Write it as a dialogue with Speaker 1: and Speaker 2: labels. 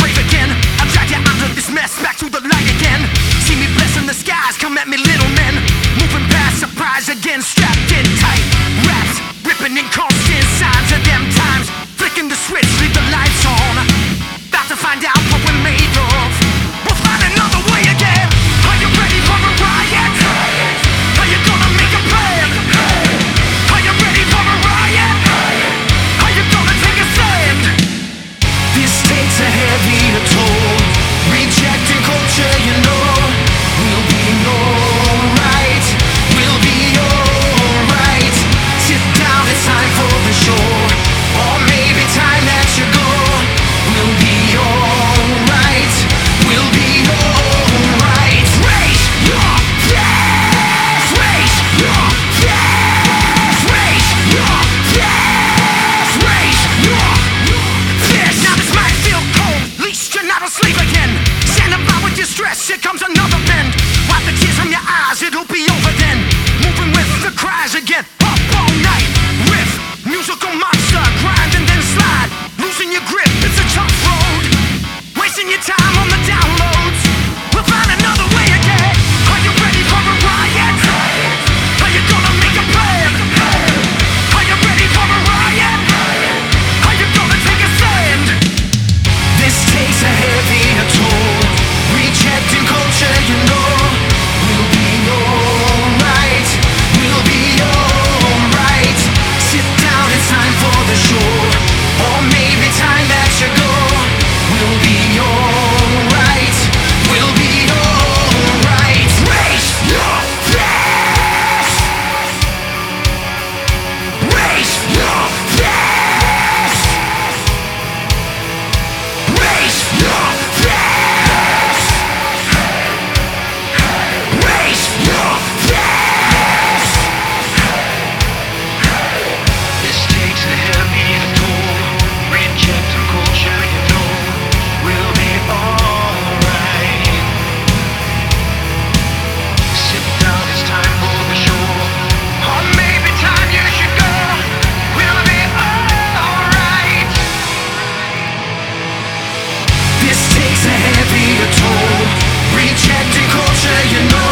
Speaker 1: brave again. I'll drag you out of this mess, back to the light again. See me blessing the skies, come at me little men. Moving past surprise again, strapped in tight. Raps, ripping in constant signs of them times. Flicking the switch, leave the lights on. About to find out what we're made of. We'll find another way again. Are you ready for a riot? Are you gonna make a plan? Are you ready for a riot? Are you gonna take a stand? This takes a heavy toll. Rejecting culture, you know. We'll be alright. We'll be alright. Sit down, it's time for the show. Or maybe time that you go. We'll be alright. We'll be alright. Raise your fist. Raise your fist. Raise your fist. Raise your fist. Now this might feel cold. At least you're not asleep again. Standing by with your stress. Here comes another bend. Wipe the tears from your eyes. It'll be over then. Moving with the cries again. Up all night. Riff. Musical monster. Grind and then slide. Losing your grip. It's a tough road. Wasting your time on the downloads. We'll find another way again. Are you ready for a riot? Are you gonna make a plan? Are you ready for a riot? Are you gonna take a stand? This takes a heavy toll. Rejecting culture, you know. We'll be alright. We'll be alright. Sit down, it's time for the show. Or maybe time that you go. We'll be alright. We'll be alright. Raise your fist. Raise your fist. Raise your fist. Raise your fist. This takes a heavy toll. Reject the culture, you know. We'll be alright. Sit down, it's time for the show. Or maybe time you should go. We'll be alright. This takes a heavy toll. Rejecting culture, you know.